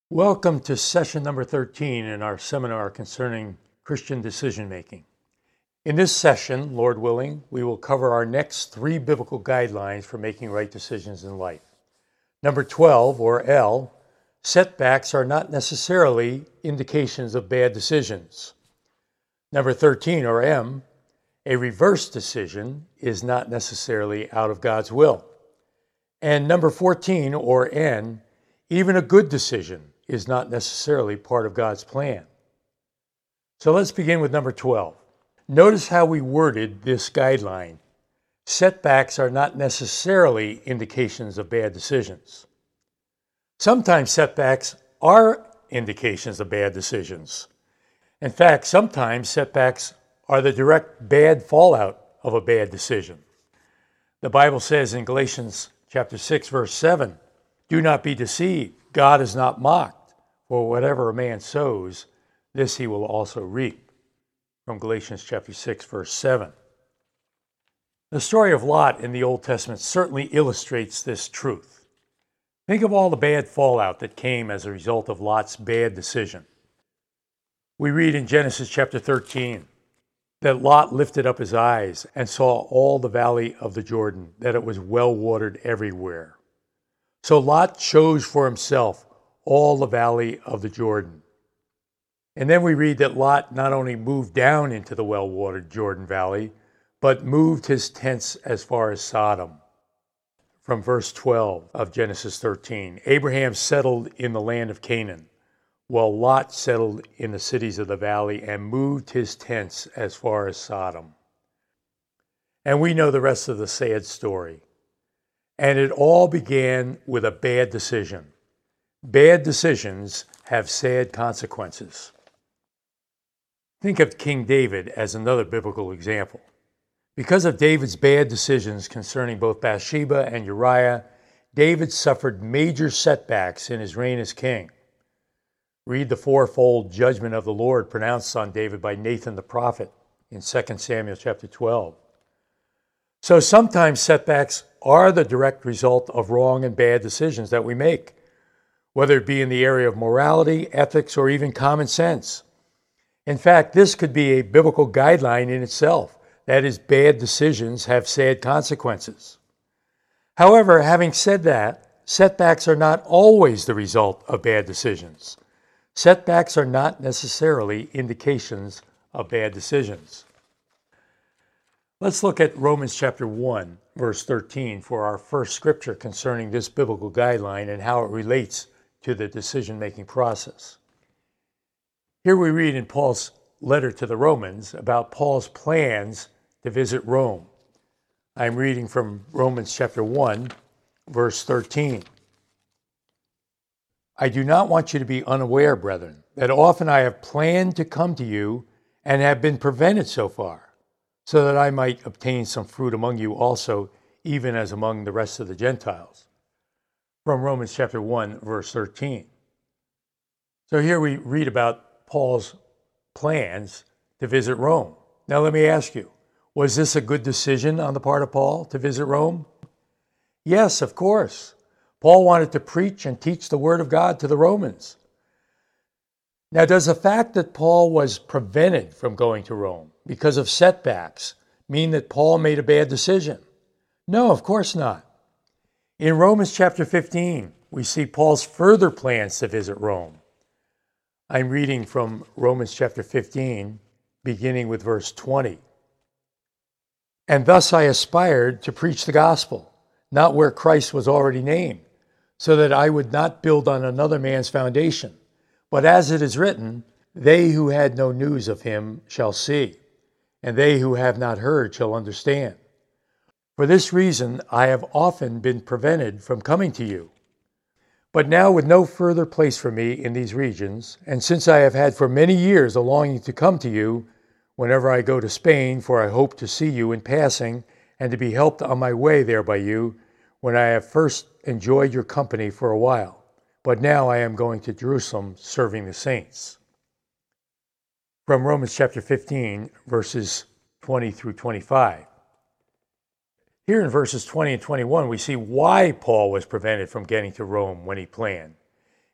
Welcome to session number 13 in our seminar concerning Christian decision making. In this session, Lord willing, we will cover our next 3 biblical guidelines for making right decisions in life. Number 12, or L, setbacks are not necessarily indications of bad decisions. Number 13, or M, a reverse decision is not necessarily out of God's will. And number 14, or N, even a good decision is not necessarily part of God's plan. So let's begin with number 12. Notice how we worded this guideline. Setbacks are not necessarily indications of bad decisions. Sometimes setbacks are indications of bad decisions. In fact, sometimes setbacks are the direct bad fallout of a bad decision. The Bible says in Galatians chapter 6, verse 7, "Do not be deceived. God is not mocked, for whatever a man sows, this he will also reap." From Galatians chapter 6, verse 7. The story of Lot in the Old Testament certainly illustrates this truth. Think of all the bad fallout that came as a result of Lot's bad decision. We read in Genesis chapter 13 that Lot lifted up his eyes and saw all the valley of the Jordan, that it was well watered everywhere. So Lot chose for himself all the valley of the Jordan. And then we read that Lot not only moved down into the well-watered Jordan Valley, but moved his tents as far as Sodom. From verse 12 of Genesis 13, Abraham settled in the land of Canaan, while Lot settled in the cities of the valley and moved his tents as far as Sodom. And we know the rest of the sad story. And it all began with a bad decision. Bad decisions have sad consequences. Think of King David as another biblical example. Because of David's bad decisions concerning both Bathsheba and Uriah, David suffered major setbacks in his reign as king. Read the fourfold judgment of the Lord pronounced on David by Nathan the prophet in 2 Samuel chapter 12. So sometimes setbacks are the direct result of wrong and bad decisions that we make, whether it be in the area of morality, ethics, or even common sense. In fact, this could be a biblical guideline in itself. That is, bad decisions have sad consequences. However, having said that, setbacks are not always the result of bad decisions. Setbacks are not necessarily indications of bad decisions. Let's look at Romans chapter 1, verse 13 for our first scripture concerning this biblical guideline and how it relates to the decision-making process. Here we read in Paul's letter to the Romans about Paul's plans to visit Rome. I'm reading from Romans chapter 1, verse 13. "I do not want you to be unaware, brethren, that often I have planned to come to you and have been prevented so far, so that I might obtain some fruit among you also, even as among the rest of the Gentiles." From Romans chapter 1, verse 13. So here we read about Paul's plans to visit Rome. Now let me ask you, was this a good decision on the part of Paul to visit Rome? Yes, of course. Paul wanted to preach and teach the Word of God to the Romans. Now, does the fact that Paul was prevented from going to Rome because of setbacks mean that Paul made a bad decision? No, of course not. In Romans chapter 15, we see Paul's further plans to visit Rome. I'm reading from Romans chapter 15, beginning with verse 20. "And thus I aspired to preach the gospel, not where Christ was already named, so that I would not build on another man's foundation. But as it is written, they who had no news of him shall see, and they who have not heard shall understand. For this reason I have often been prevented from coming to you. But now with no further place for me in these regions, and since I have had for many years a longing to come to you, whenever I go to Spain, for I hope to see you in passing, and to be helped on my way there by you, when I have first enjoyed your company for a while. But now I am going to Jerusalem serving the saints." From Romans chapter 15, verses 20 through 25. Here in verses 20 and 21, we see why Paul was prevented from getting to Rome when he planned.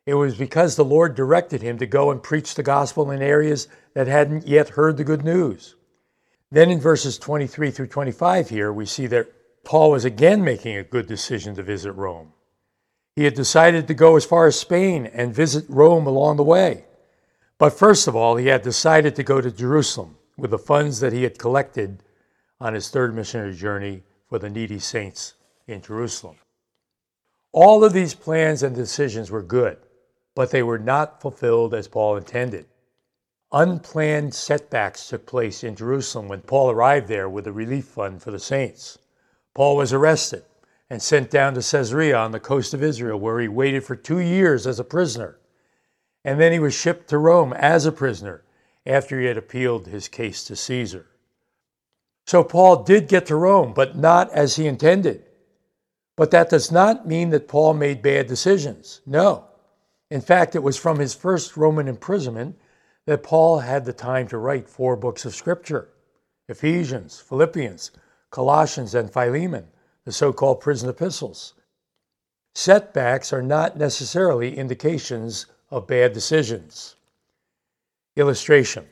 It was because the Lord directed him to go and preach the gospel in areas that hadn't yet heard the good news. Then in verses 23 through 25 here, we see that Paul was again making a good decision to visit Rome. He had decided to go as far as Spain and visit Rome along the way. But first of all, he had decided to go to Jerusalem with the funds that he had collected on his third missionary journey for the needy saints in Jerusalem. All of these plans and decisions were good, but they were not fulfilled as Paul intended. Unplanned setbacks took place in Jerusalem when Paul arrived there with a relief fund for the saints. Paul was arrested and sent down to Caesarea on the coast of Israel, where he waited for 2 years as a prisoner. And then he was shipped to Rome as a prisoner after he had appealed his case to Caesar. So Paul did get to Rome, but not as he intended. But that does not mean that Paul made bad decisions. No. In fact, it was from his first Roman imprisonment that Paul had the time to write 4 books of Scripture: Ephesians, Philippians, Colossians, and Philemon, the so-called prison epistles. Setbacks are not necessarily indications of bad decisions. Illustration.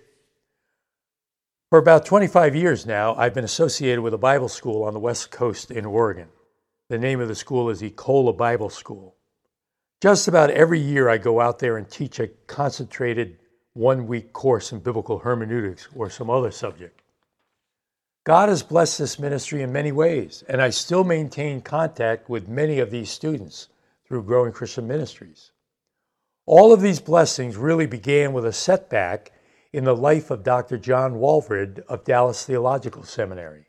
For about 25 years now, I've been associated with a Bible school on the West Coast in Oregon. The name of the school is Ecola Bible School. Just about every year I go out there and teach a concentrated 1-week course in biblical hermeneutics or some other subject. God has blessed this ministry in many ways, and I still maintain contact with many of these students through Growing Christian Ministries. All of these blessings really began with a setback in the life of Dr. John Walvoord of Dallas Theological Seminary.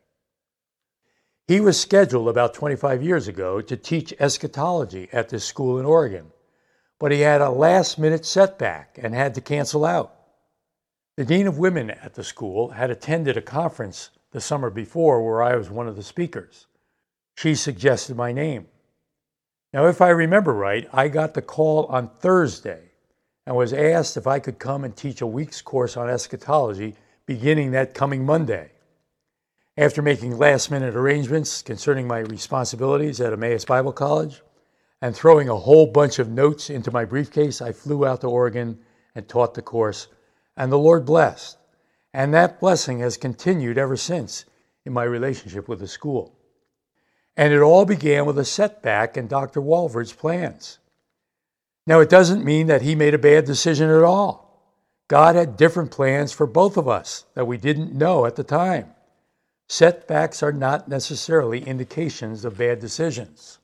He was scheduled about 25 years ago to teach eschatology at this school in Oregon, but he had a last-minute setback and had to cancel out. The Dean of Women at the school had attended a conference the summer before where I was one of the speakers. She suggested my name. Now, if I remember right, I got the call on Thursday and was asked if I could come and teach a week's course on eschatology beginning that coming Monday. After making last-minute arrangements concerning my responsibilities at Emmaus Bible College and throwing a whole bunch of notes into my briefcase, I flew out to Oregon and taught the course, and the Lord blessed. And that blessing has continued ever since in my relationship with the school. And it all began with a setback in Dr. Walvoord's plans. Now, it doesn't mean that he made a bad decision at all. God had different plans for both of us that we didn't know at the time. Setbacks are not necessarily indications of bad decisions.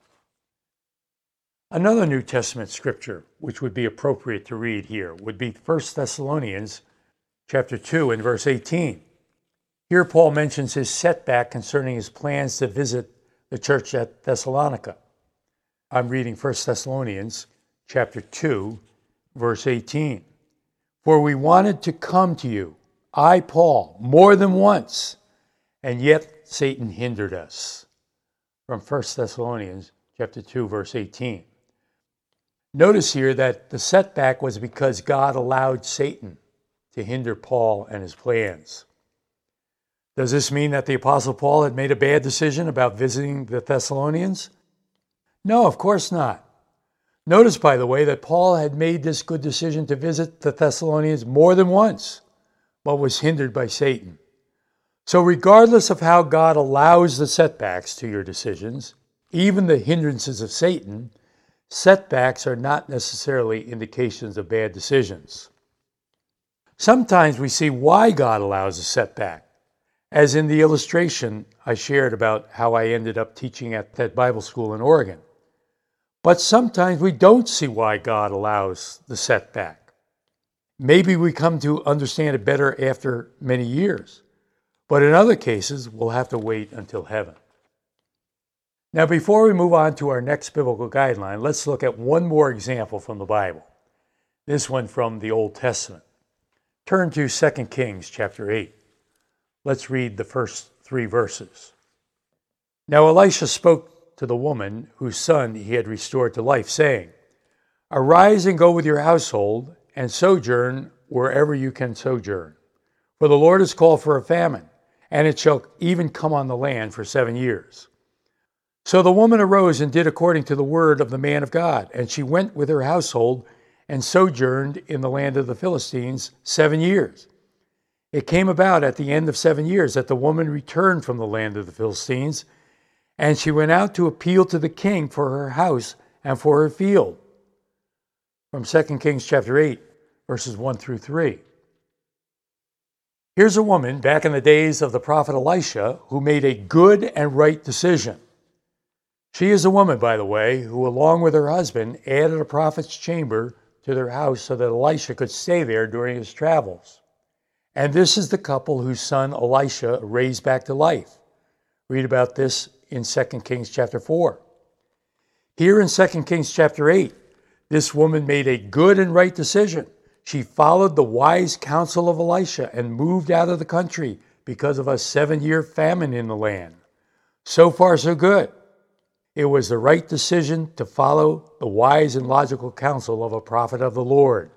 Another New Testament scripture which would be appropriate to read here would be 1 Thessalonians chapter 2 and verse 18. Here Paul mentions his setback concerning his plans to visit the church at Thessalonica. I'm reading 1 Thessalonians chapter 2, verse 18. For we wanted to come to you, I, Paul, more than once, and yet Satan hindered us. From 1 Thessalonians chapter 2, verse 18. Notice here that the setback was because God allowed Satan to hinder Paul and his plans. Does this mean that the Apostle Paul had made a bad decision about visiting the Thessalonians? No, of course not. Notice, by the way, that Paul had made this good decision to visit the Thessalonians more than once, but was hindered by Satan. So regardless of how God allows the setbacks to your decisions, even the hindrances of Satan, setbacks are not necessarily indications of bad decisions. Sometimes we see why God allows a setback, as in the illustration I shared about how I ended up teaching at that Bible school in Oregon. But sometimes we don't see why God allows the setback. Maybe we come to understand it better after many years, but in other cases, we'll have to wait until heaven. Now, before we move on to our next biblical guideline, let's look at one more example from the Bible, this one from the Old Testament. Turn to 2 Kings chapter 8. Let's read the first 3 verses. Now Elisha spoke to the woman whose son he had restored to life, saying, Arise and go with your household and sojourn wherever you can sojourn. For the Lord has called for a famine, and it shall even come on the land for 7 years. So the woman arose and did according to the word of the man of God, and she went with her household and sojourned in the land of the Philistines 7 years. It came about at the end of 7 years that the woman returned from the land of the Philistines, and she went out to appeal to the king for her house and for her field. From 2 Kings chapter 8, verses 1 through 3. Here's a woman back in the days of the prophet Elisha who made a good and right decision. She is a woman, by the way, who along with her husband added a prophet's chamber to their house so that Elisha could stay there during his travels. And this is the couple whose son Elisha raised back to life. Read about this in 2 Kings chapter 4. Here in 2 Kings chapter 8, this woman made a good and right decision. She followed the wise counsel of Elisha and moved out of the country because of a 7-year famine in the land. So far, so good. It was the right decision to follow the wise and logical counsel of a prophet of the Lord.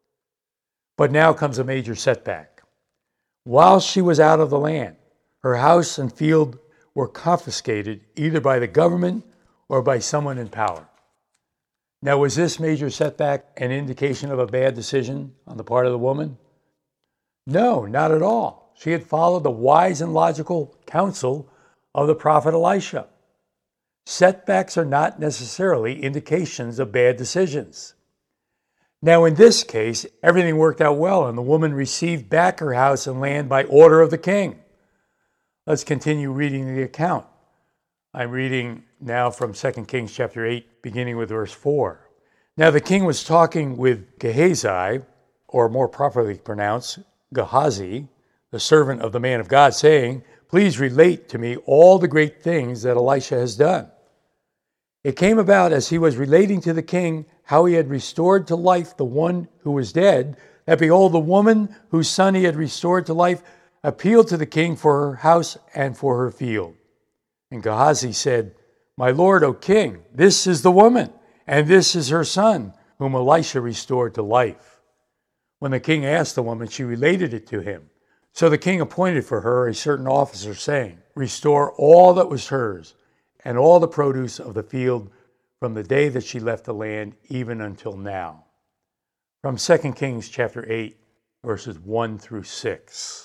But now comes a major setback. While she was out of the land, her house and field were confiscated either by the government or by someone in power. Now, was this major setback an indication of a bad decision on the part of the woman? No, not at all. She had followed the wise and logical counsel of the prophet Elisha. Setbacks are not necessarily indications of bad decisions. Now, in this case, everything worked out well, and the woman received back her house and land by order of the king. Let's continue reading the account. I'm reading now from 2 Kings chapter 8, beginning with verse 4. Now the king was talking with Gehazi, or more properly pronounced, Gehazi, the servant of the man of God, saying, "Please relate to me all the great things that Elisha has done." It came about as he was relating to the king how he had restored to life the one who was dead, that behold, the woman whose son he had restored to life appealed to the king for her house and for her field. And Gehazi said, "My lord, O king, this is the woman, and this is her son, whom Elisha restored to life." When the king asked the woman, she related it to him. So the king appointed for her a certain officer, saying, "Restore all that was hers, and all the produce of the field from the day that she left the land, even until now." From 2 Kings chapter 8, verses 1 through 6.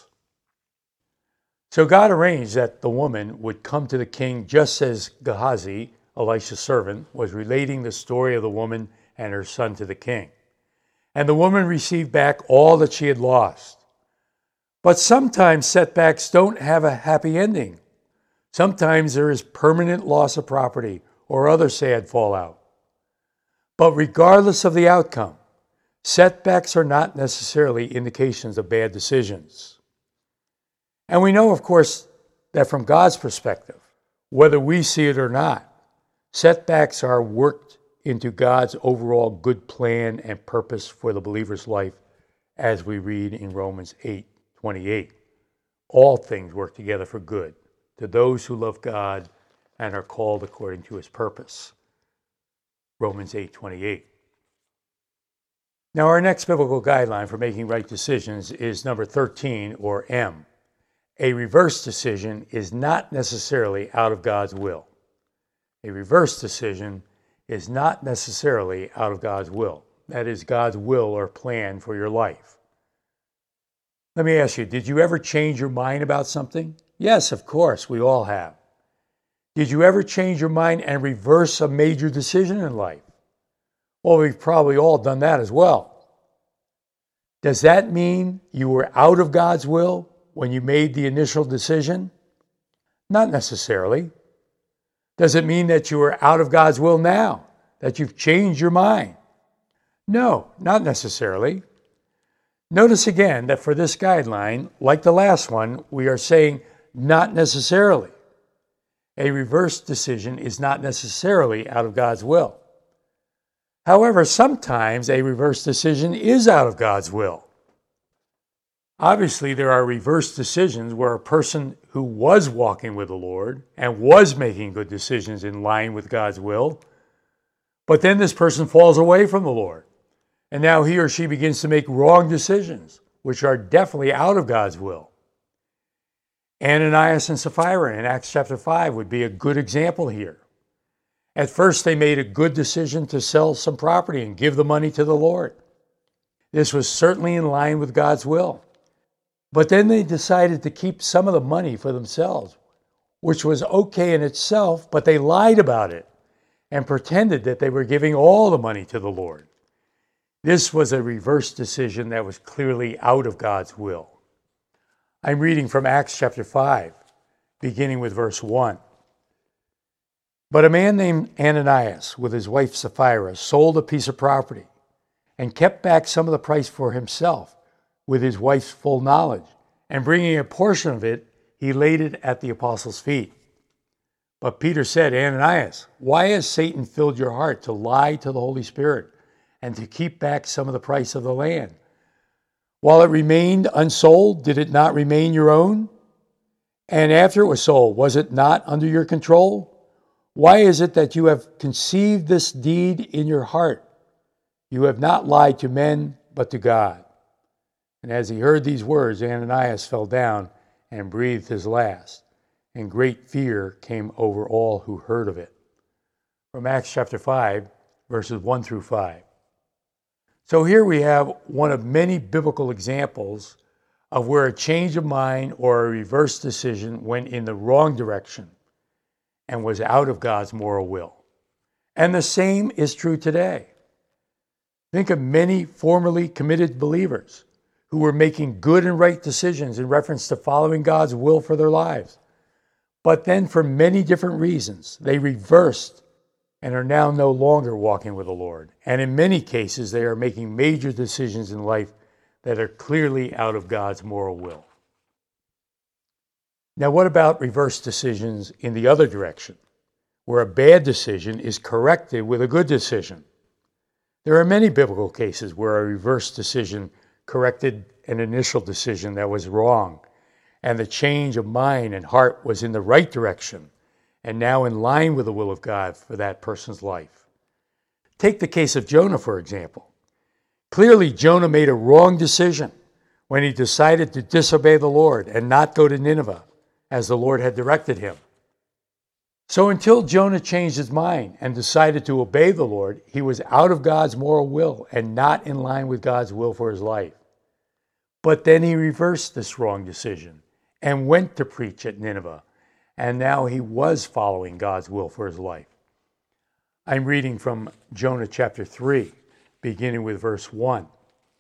So God arranged that the woman would come to the king just as Gehazi, Elisha's servant, was relating the story of the woman and her son to the king. And the woman received back all that she had lost. But sometimes setbacks don't have a happy ending. Sometimes there is permanent loss of property or other sad fallout. But regardless of the outcome, setbacks are not necessarily indications of bad decisions. And we know, of course, that from God's perspective, whether we see it or not, setbacks are worked into God's overall good plan and purpose for the believer's life, as we read in Romans 8:28. All things work together for good to those who love God and are called according to his purpose. Romans 8:28. Now, our next biblical guideline for making right decisions is number 13, or M. A reverse decision is not necessarily out of God's will. A reverse decision is not necessarily out of God's will. That is God's will or plan for your life. Let me ask you, did you ever change your mind about something? Yes, of course, we all have. Did you ever change your mind and reverse a major decision in life? Well, we've probably all done that as well. Does that mean you were out of God's will when you made the initial decision? Not necessarily. Does it mean that you are out of God's will now, that you've changed your mind? No, not necessarily. Notice again that for this guideline, like the last one, we are saying not necessarily. A reverse decision is not necessarily out of God's will. However, sometimes a reverse decision is out of God's will. Obviously, there are reverse decisions where a person who was walking with the Lord and was making good decisions in line with God's will, but then this person falls away from the Lord, and now he or she begins to make wrong decisions, which are definitely out of God's will. Ananias and Sapphira in Acts chapter 5 would be a good example here. At first, they made a good decision to sell some property and give the money to the Lord. This was certainly in line with God's will. But then they decided to keep some of the money for themselves, which was okay in itself, but they lied about it and pretended that they were giving all the money to the Lord. This was a reverse decision that was clearly out of God's will. I'm reading from Acts chapter 5, beginning with verse 1. But a man named Ananias, with his wife Sapphira, sold a piece of property and kept back some of the price for himself with his wife's full knowledge. And bringing a portion of it, he laid it at the apostles' feet. But Peter said, Ananias, why has Satan filled your heart to lie to the Holy Spirit and to keep back some of the price of the land? While it remained unsold, did it not remain your own? And after it was sold, was it not under your control? Why is it that you have conceived this deed in your heart? You have not lied to men, but to God. And as he heard these words, Ananias fell down and breathed his last, and great fear came over all who heard of it. From Acts chapter 5, verses 1 through 5. So here we have one of many biblical examples of where a change of mind or a reverse decision went in the wrong direction and was out of God's moral will. And the same is true today. Think of many formerly committed believers who were making good and right decisions in reference to following God's will for their lives. But then for many different reasons, they reversed and are now no longer walking with the Lord. And in many cases, they are making major decisions in life that are clearly out of God's moral will. Now, what about reverse decisions in the other direction, where a bad decision is corrected with a good decision? There are many biblical cases where a reverse decision corrected an initial decision that was wrong, and the change of mind and heart was in the right direction, and now in line with the will of God for that person's life. Take the case of Jonah, for example. Clearly, Jonah made a wrong decision when he decided to disobey the Lord and not go to Nineveh, as the Lord had directed him. So until Jonah changed his mind and decided to obey the Lord, he was out of God's moral will and not in line with God's will for his life. But then he reversed this wrong decision and went to preach at Nineveh, and now he was following God's will for his life. I'm reading from Jonah chapter 3, beginning with verse 1.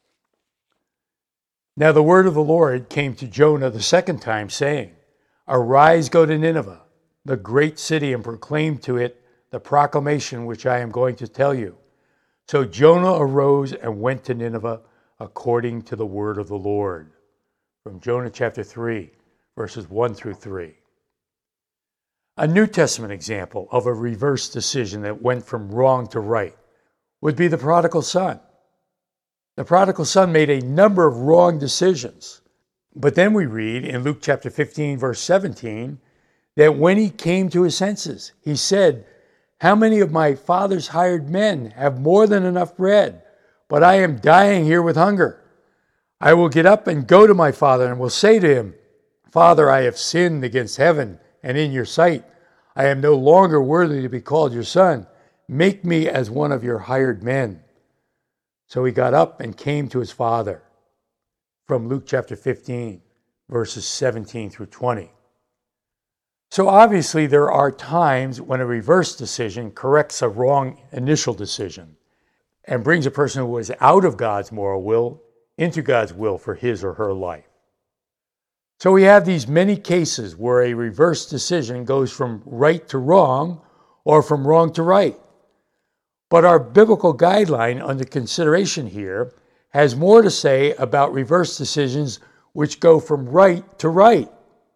Now the word of the Lord came to Jonah the second time, saying, Arise, go to Nineveh, the great city, and proclaim to it the proclamation which I am going to tell you. So Jonah arose and went to Nineveh according to the word of the Lord. From Jonah chapter 3, verses 1 through 3. A New Testament example of a reverse decision that went from wrong to right would be the prodigal son. The prodigal son made a number of wrong decisions. But then we read in Luke chapter 15, verse 17, that when he came to his senses, he said, How many of my father's hired men have more than enough bread, but I am dying here with hunger? I will get up and go to my father and will say to him, Father, I have sinned against heaven and in your sight. I am no longer worthy to be called your son. Make me as one of your hired men. So he got up and came to his father. From Luke chapter 15, verses 17 through 20. So obviously there are times when a reverse decision corrects a wrong initial decision and brings a person who was out of God's moral will into God's will for his or her life. So we have these many cases where a reverse decision goes from right to wrong or from wrong to right. But our biblical guideline under consideration here has more to say about reverse decisions which go from right to right.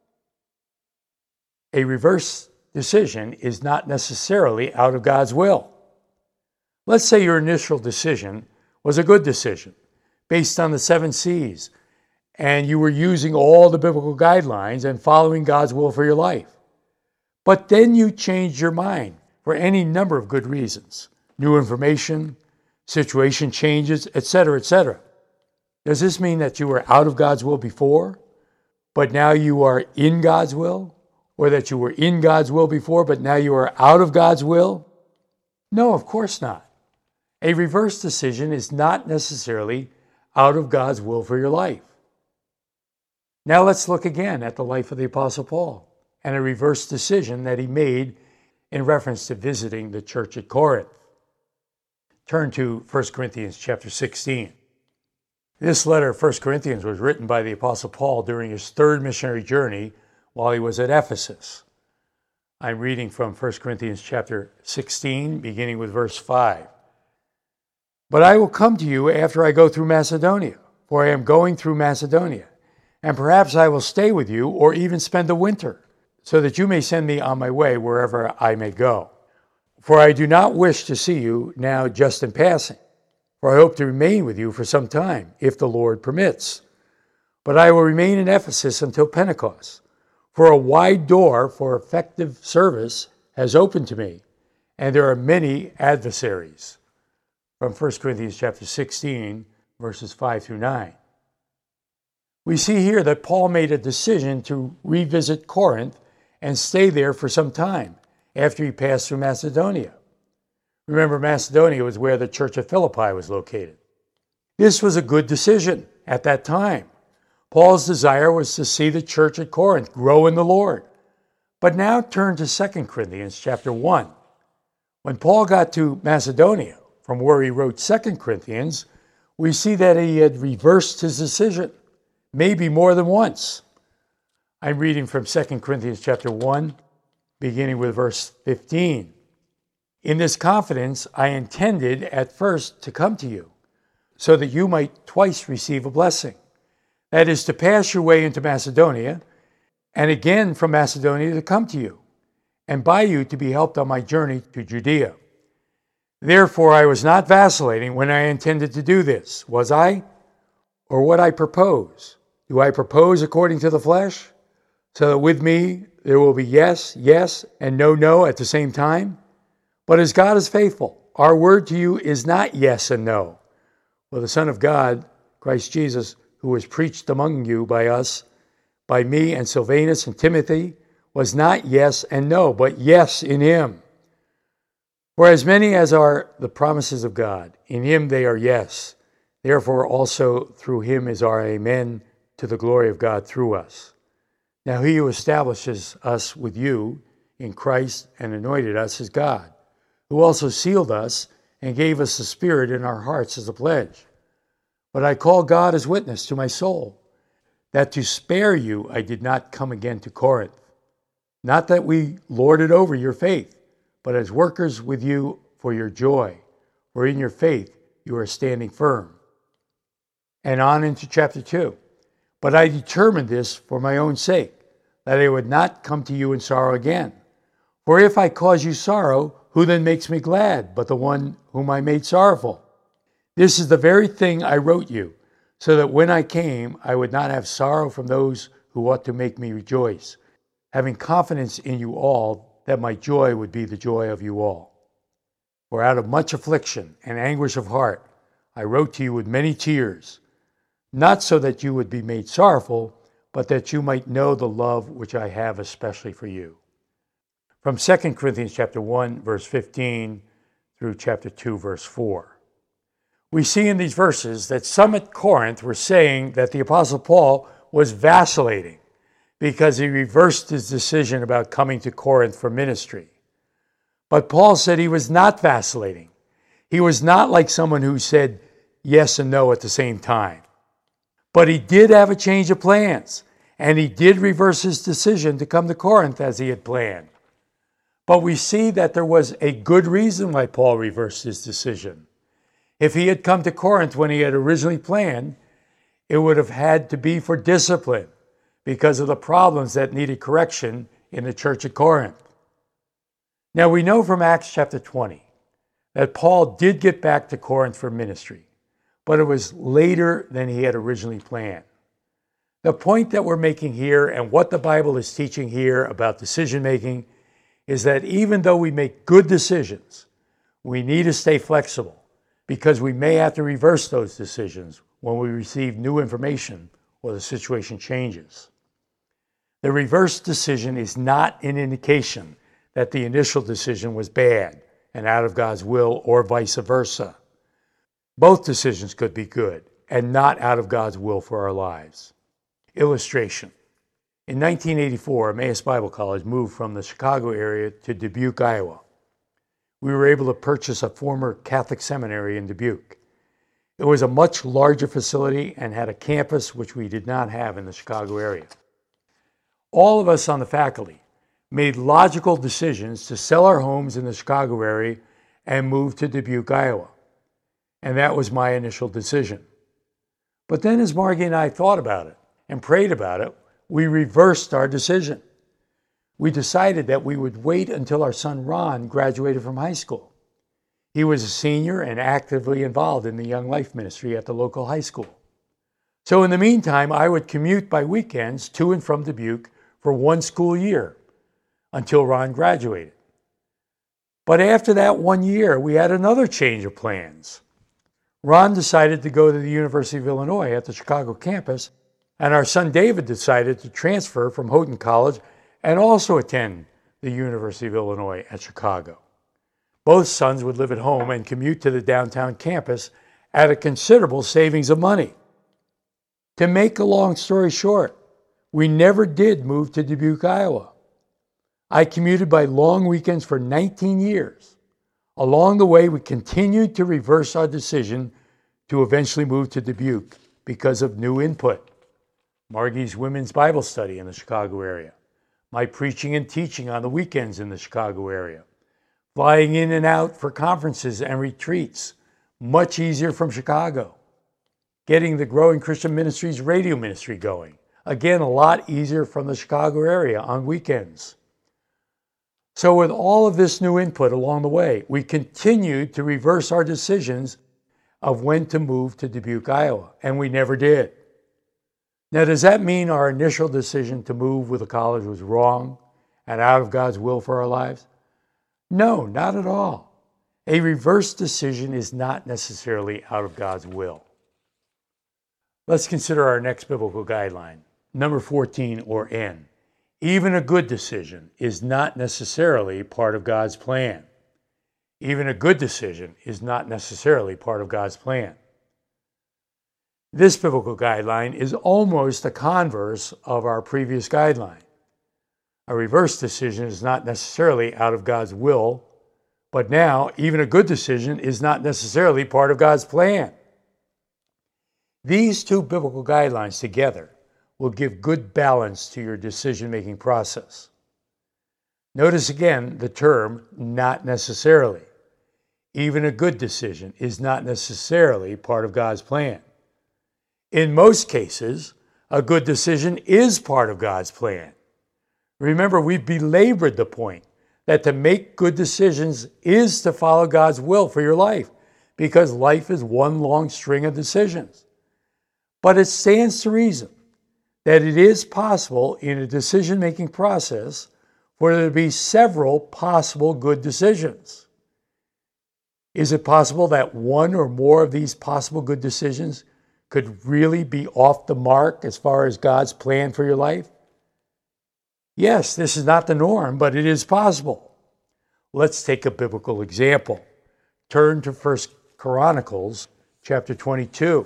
A reverse decision is not necessarily out of God's will. Let's say your initial decision was a good decision based on the 7 C's, and you were using all the biblical guidelines and following God's will for your life. But then you changed your mind for any number of good reasons. New information, situation changes, etc., etc. Does this mean that you were out of God's will before, but now you are in God's will? Or that you were in God's will before, but now you are out of God's will? No, of course not. A reverse decision is not necessarily out of God's will for your life. Now let's look again at the life of the Apostle Paul and a reverse decision that he made in reference to visiting the church at Corinth. Turn to 1 Corinthians chapter 16. This letter of 1 Corinthians was written by the Apostle Paul during his third missionary journey while he was at Ephesus. I'm reading from 1 Corinthians chapter 16, beginning with verse 5. But I will come to you after I go through Macedonia, for I am going through Macedonia, and perhaps I will stay with you or even spend the winter, so that you may send me on my way wherever I may go. For I do not wish to see you now just in passing, for I hope to remain with you for some time, if the Lord permits. But I will remain in Ephesus until Pentecost, for a wide door for effective service has opened to me, and there are many adversaries. From 1 Corinthians chapter 16, verses 5 through 9. We see here that Paul made a decision to revisit Corinth and stay there for some time after he passed through Macedonia. Remember, Macedonia was where the church of Philippi was located. This was a good decision at that time. Paul's desire was to see the church at Corinth grow in the Lord. But now turn to 2 Corinthians chapter 1. When Paul got to Macedonia, from where he wrote 2 Corinthians, we see that he had reversed his decision, maybe more than once. I'm reading from 2 Corinthians chapter 1, beginning with verse 15. In this confidence, I intended at first to come to you, so that you might twice receive a blessing. That is, to pass your way into Macedonia, and again from Macedonia to come to you, and by you to be helped on my journey to Judea. Therefore, I was not vacillating when I intended to do this, was I? Or what I propose? Do I propose according to the flesh? So that with me there will be yes, yes, and no, no at the same time? But as God is faithful, our word to you is not yes and no. For the Son of God, Christ Jesus, who was preached among you by us, by me and Silvanus and Timothy, was not yes and no, but yes in him. For as many as are the promises of God, in him they are yes. Therefore also through him is our amen, to the glory of God through us. Now he who establishes us with you in Christ and anointed us is God, who also sealed us and gave us the Spirit in our hearts as a pledge. But I call God as witness to my soul, that to spare you I did not come again to Corinth. Not that we lorded over your faith, but as workers with you for your joy, for in your faith you are standing firm. And on into chapter 2. But I determined this for my own sake, that I would not come to you in sorrow again. For if I cause you sorrow, who then makes me glad but the one whom I made sorrowful? This is the very thing I wrote you, so that when I came I would not have sorrow from those who ought to make me rejoice, having confidence in you all, that my joy would be the joy of you all. For out of much affliction and anguish of heart I wrote to you with many tears, not so that you would be made sorrowful, but that you might know the love which I have especially for you. From 2 Corinthians chapter 1, verse 15 through chapter 2, verse 4. We see in these verses that some at Corinth were saying that the Apostle Paul was vacillating because he reversed his decision about coming to Corinth for ministry. But Paul said he was not vacillating. He was not like someone who said yes and no at the same time. But he did have a change of plans, and he did reverse his decision to come to Corinth as he had planned. But we see that there was a good reason why Paul reversed his decision. If he had come to Corinth when he had originally planned, it would have had to be for discipline because of the problems that needed correction in the church at Corinth. Now we know from Acts chapter 20 that Paul did get back to Corinth for ministry, but it was later than he had originally planned. The point that we're making here and what the Bible is teaching here about decision making is that even though we make good decisions, we need to stay flexible because we may have to reverse those decisions when we receive new information or the situation changes. The reverse decision is not an indication that the initial decision was bad. and out of God's will, or vice versa. Both decisions could be good and not out of God's will for our lives. Illustration. In 1984, Emmaus Bible College moved from the Chicago area to Dubuque, Iowa. We were able to purchase a former Catholic seminary in Dubuque. It was a much larger facility and had a campus which we did not have in the Chicago area. All of us on the faculty made logical decisions to sell our homes in the Chicago area and move to Dubuque, Iowa. And that was my initial decision. But then as Margie and I thought about it and prayed about it, we reversed our decision. We decided that we would wait until our son Ron graduated from high school. He was a senior and actively involved in the Young Life Ministry at the local high school. So in the meantime, I would commute by weekends to and from Dubuque for one school year until Ron graduated. But after that 1 year, we had another change of plans. Ron decided to go to the University of Illinois at the Chicago campus, and our son David decided to transfer from Houghton College and also attend the University of Illinois at Chicago. Both sons would live at home and commute to the downtown campus at a considerable savings of money. To make a long story short, we never did move to Dubuque, Iowa. I commuted by long weekends for 19 years. Along the way, we continued to reverse our decision to eventually move to Dubuque because of new input. Margie's women's Bible study in the Chicago area, my preaching and teaching on the weekends in the Chicago area, flying in and out for conferences and retreats, much easier from Chicago, getting the Growing Christian Ministries radio ministry going, again, a lot easier from the Chicago area on weekends. So with all of this new input along the way, we continued to reverse our decisions of when to move to Dubuque, Iowa, and we never did. Now, does that mean our initial decision to move with the college was wrong and out of God's will for our lives? No, not at all. A reverse decision is not necessarily out of God's will. Let's consider our next biblical guideline, number 14, or N. Even a good decision is not necessarily part of God's plan. Even a good decision is not necessarily part of God's plan. This biblical guideline is almost a converse of our previous guideline. A reverse decision is not necessarily out of God's will, but now even a good decision is not necessarily part of God's plan. These two biblical guidelines together will give good balance to your decision-making process. Notice again the term not necessarily. Even a good decision is not necessarily part of God's plan. In most cases, a good decision is part of God's plan. Remember, we've belabored the point that to make good decisions is to follow God's will for your life, because life is one long string of decisions. But it stands to reason that it is possible in a decision-making process for there to be several possible good decisions. Is it possible that one or more of these possible good decisions could really be off the mark as far as God's plan for your life? Yes, this is not the norm, but it is possible. Let's take a biblical example. Turn to 1 Chronicles chapter 22.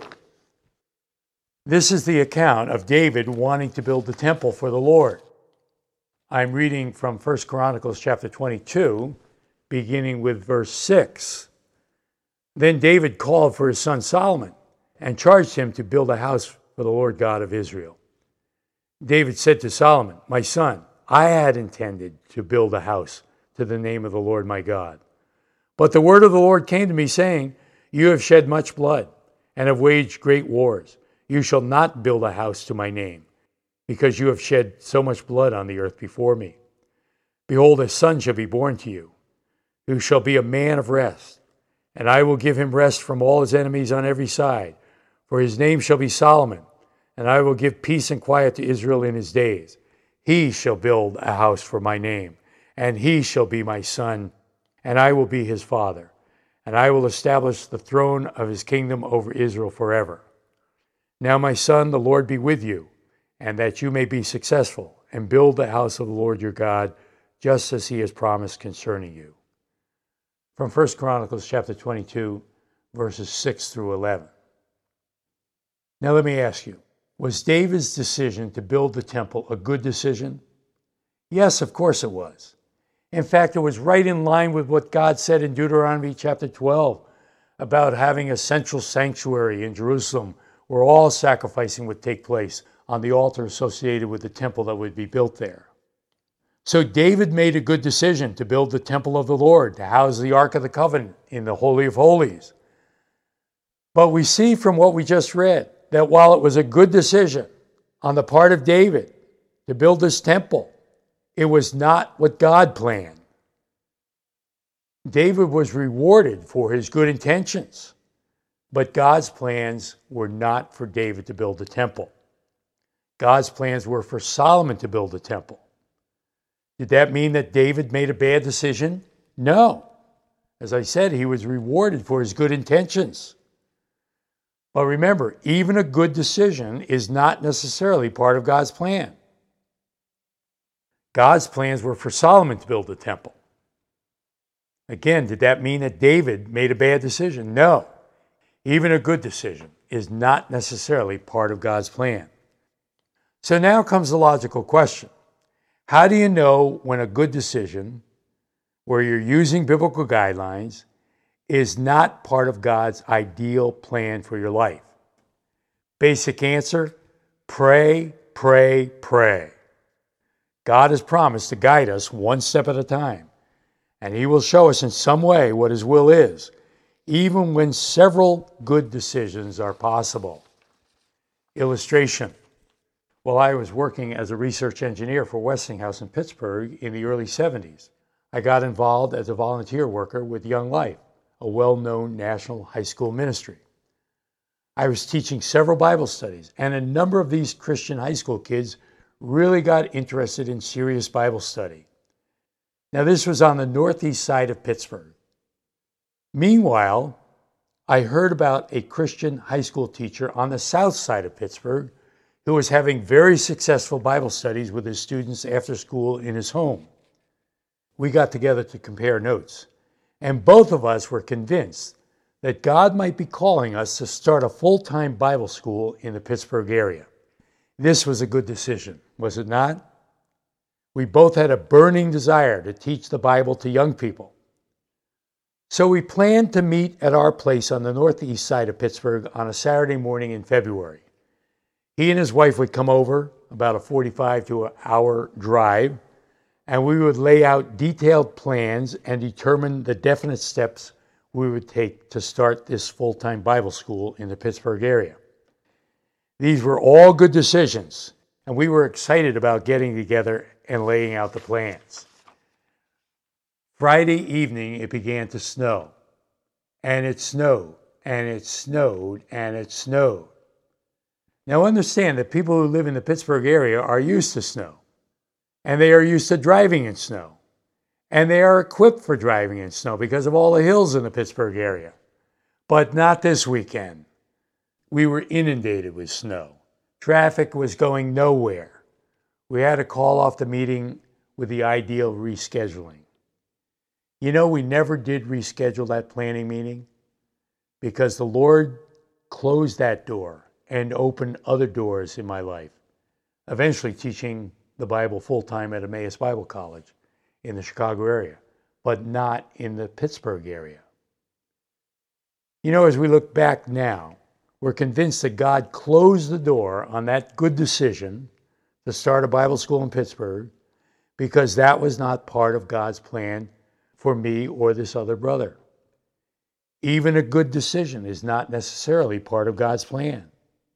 This is the account of David wanting to build the temple for the Lord. I'm reading from 1 Chronicles chapter 22, beginning with verse 6. Then David called for his son Solomon and charged him to build a house for the Lord God of Israel. David said to Solomon, "My son, I had intended to build a house to the name of the Lord my God. But the word of the Lord came to me, saying, You have shed much blood and have waged great wars. You shall not build a house to my name, because you have shed so much blood on the earth before me. Behold, a son shall be born to you, who shall be a man of rest, and I will give him rest from all his enemies on every side. For his name shall be Solomon, and I will give peace and quiet to Israel in his days. He shall build a house for my name, and he shall be my son, and I will be his father. And I will establish the throne of his kingdom over Israel forever. Now, my son, the Lord be with you, and that you may be successful, and build the house of the Lord your God, just as he has promised concerning you." from 1 Chronicles chapter 22, verses 6 through 11. Now let me ask you, was David's decision to build the temple a good decision? Yes, of course it was. In fact, it was right in line with what God said in Deuteronomy chapter 12 about having a central sanctuary in Jerusalem where all sacrificing would take place on the altar associated with the temple that would be built there. So David made a good decision to build the temple of the Lord, to house the Ark of the Covenant in the Holy of Holies. But we see from what we just read that while it was a good decision on the part of David to build this temple, it was not what God planned. David was rewarded for his good intentions, but God's plans were not for David to build the temple. God's plans were for Solomon to build the temple. Did that mean that David made a bad decision? No. As I said, he was rewarded for his good intentions. But remember, even a good decision is not necessarily part of God's plan. God's plans were for Solomon to build the temple. Again, did that mean that David made a bad decision? No. Even a good decision is not necessarily part of God's plan. So now comes the logical question. How do you know when a good decision, where you're using biblical guidelines, is not part of God's ideal plan for your life? Basic answer, pray, pray, pray. God has promised to guide us one step at a time, and He will show us in some way what His will is, even when several good decisions are possible. Illustration. While I was working as a research engineer for Westinghouse in Pittsburgh in the early 70s, I got involved as a volunteer worker with Young Life, a well-known national high school ministry. I was teaching several Bible studies, and a number of these Christian high school kids really got interested in serious Bible study. Now, this was on the northeast side of Pittsburgh. Meanwhile, I heard about a Christian high school teacher on the south side of Pittsburgh who was having very successful Bible studies with his students after school in his home. We got together to compare notes, and both of us were convinced that God might be calling us to start a full-time Bible school in the Pittsburgh area. This was a good decision, was it not? We both had a burning desire to teach the Bible to young people. So we planned to meet at our place on the northeast side of Pittsburgh on a Saturday morning in February. He and his wife would come over, about a 45 to an hour drive, and we would lay out detailed plans and determine the definite steps we would take to start this full-time Bible school in the Pittsburgh area. These were all good decisions, and we were excited about getting together and laying out the plans. Friday evening, it began to snow, and it snowed, and it snowed, and it snowed. Now understand that people who live in the Pittsburgh area are used to snow, and they are used to driving in snow, and they are equipped for driving in snow because of all the hills in the Pittsburgh area. But not this weekend. We were inundated with snow. Traffic was going nowhere. We had to call off the meeting with the idea of rescheduling. You know, we never did reschedule that planning meeting because the Lord closed that door and opened other doors in my life, eventually teaching the Bible full-time at Emmaus Bible College in the Chicago area, but not in the Pittsburgh area. You know, as we look back now, we're convinced that God closed the door on that good decision to start a Bible school in Pittsburgh because that was not part of God's plan for me or this other brother. Even a good decision is not necessarily part of God's plan.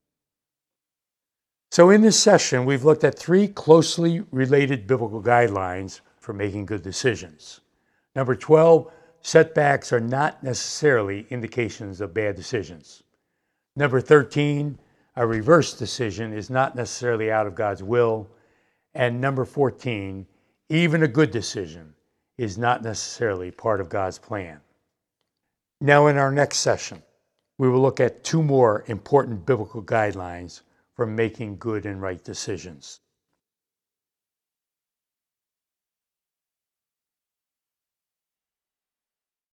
So in this session, we've looked at three closely related biblical guidelines for making good decisions. Number 12, setbacks are not necessarily indications of bad decisions. Number 13, a reverse decision is not necessarily out of God's will. And number 14, even a good decision is not necessarily part of God's plan. Now in our next session, we will look at two more important biblical guidelines for making good and right decisions.